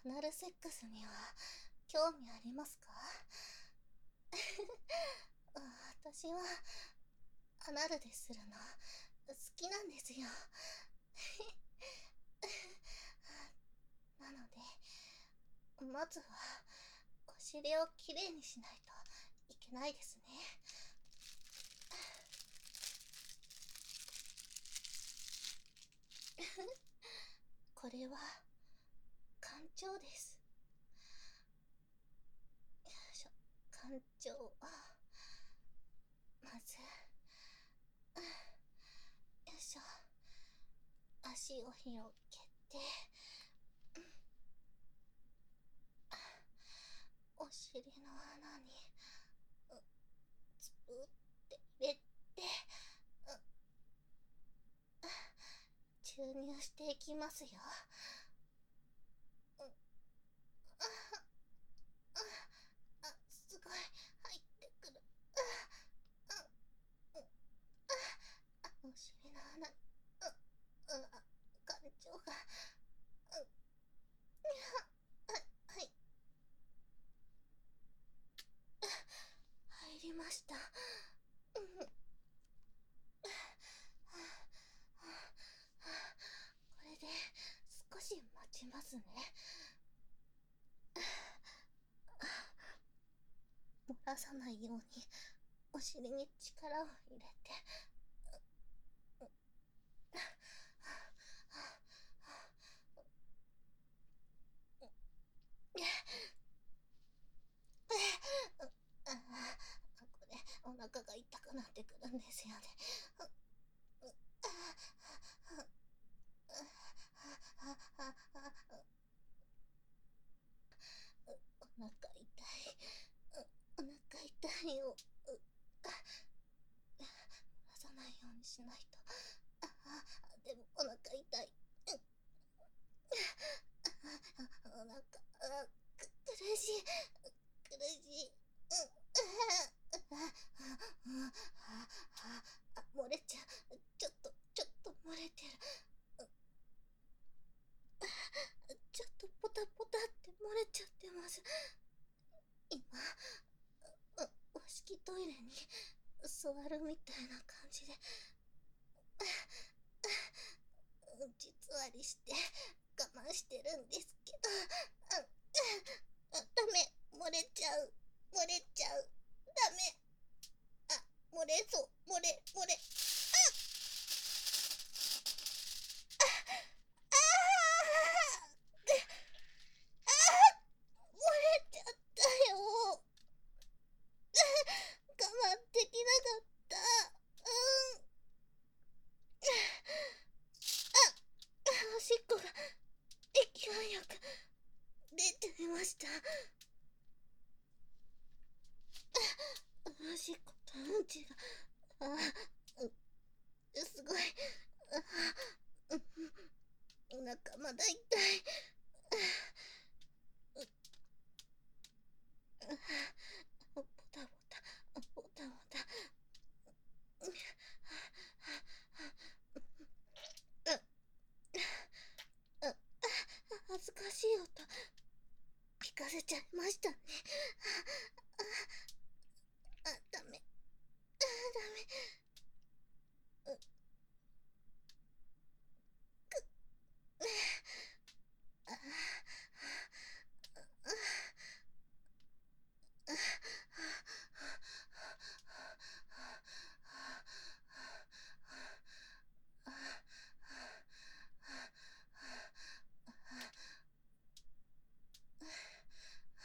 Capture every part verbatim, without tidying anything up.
アナルセックスには興味ありますか？私はアナルでするの好きなんですよ。なので、まずはお尻をきれいにしないといけないですね。これは干潮です。よいしょ、干潮はまず、よいしょ、足を広げて、お尻の穴につぶって入れて、注入していきますよ。あ、すごい入ってくる。お尻の穴に、うん、感情が、うん、はい、はい、入りました。うん、これで少し待ちますね。漏らさないようにお尻に力を入れて、あこれお腹が痛くなってくるんですよね。お腹痛い、お腹痛いよ。漏らさないようにしないと。でもお腹痛い。お腹苦しい、苦しい。漏れちゃう。ちょっとちょっと漏れてる。ちょっとポタポタって漏れちゃってます。今和式トイレに座るみたいな感じで実割りして我慢してるんですけど、ダメ、漏れちゃう、漏れちゃう、ダメ、あ、漏れそう、漏れ、漏れ、ああ漏れちゃったよ。我慢できなかった。うん。あ、おしっこが勢いよく出ていました。おしっことうんちが、あ、すごい。あ、お腹まだ痛い。ポタポタ、ポタポタ。恥ずかしい音聞かせちゃいましたね。あ、ダメ、あ、ダメ。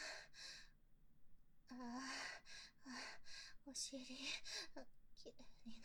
お尻きれいに